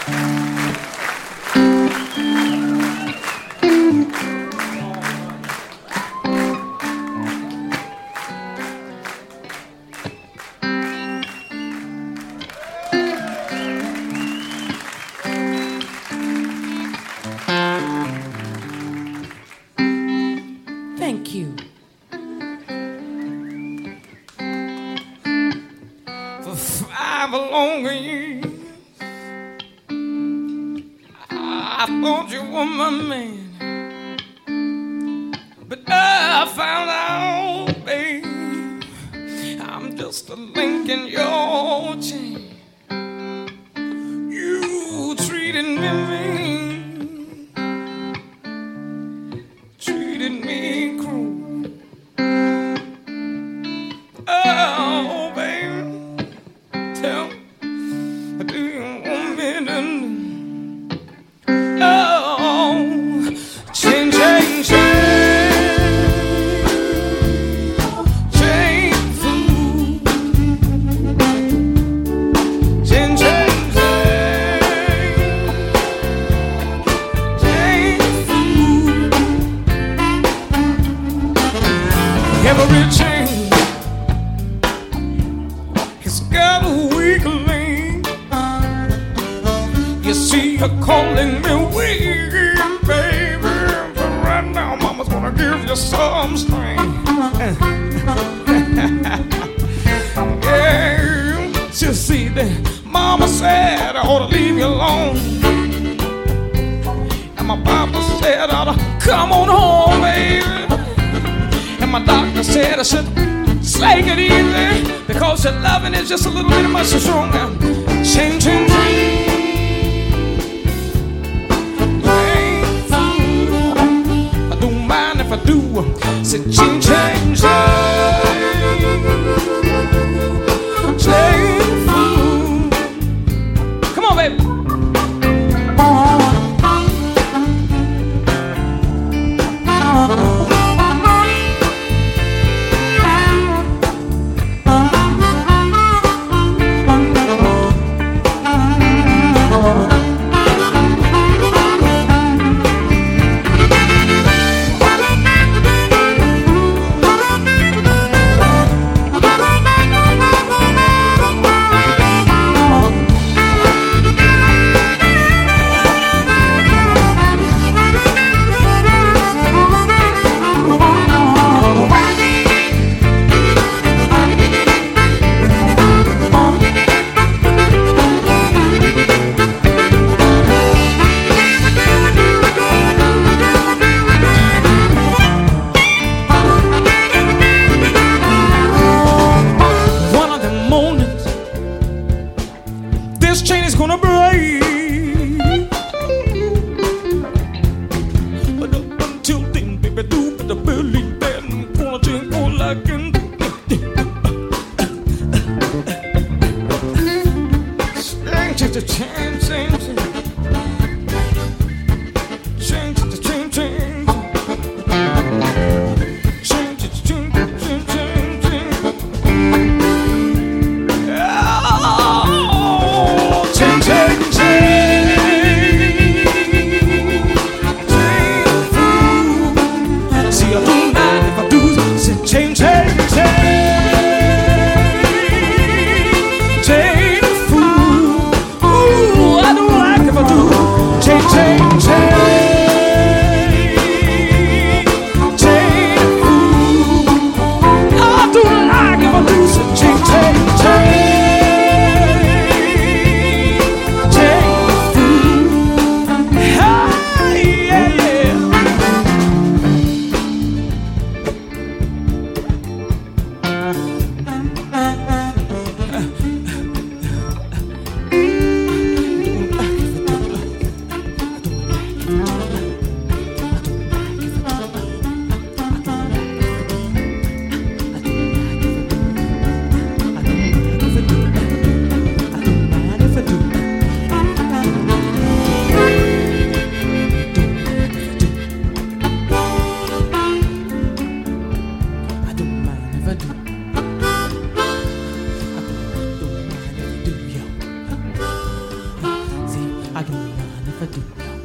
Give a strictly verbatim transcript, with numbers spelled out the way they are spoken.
Thank you. For five long years, I thought you were my man, but I found out, babe, I'm just a link in your chain. You treated me mean, treated me cruel. Oh, baby, tell me, what do you want me to do? Oh, change, change, change, change food, change, change, change food. Every change has got a weak link. You see, you're calling me weak, baby, but right now, Mama's gonna give you some strength. Yeah, you see that Mama said I ought to leave you alone, and my Papa said I ought to come on home, baby. And my doctor said I should take it easy because your loving is just a little bit much too strong now. Change, change, change. Change. I don't mind if I do. Say change, change, change. Change. Come on, baby. This chain is gonna break, but up until then, baby, do better believe that I'm gonna change more like in. Change it to change, change, change it to change, change, change it to change, change, change, change. Change, change, change, change food. See, I don't mind if I do. Say change, change, change, change food. Ooh, I don't like if tutto.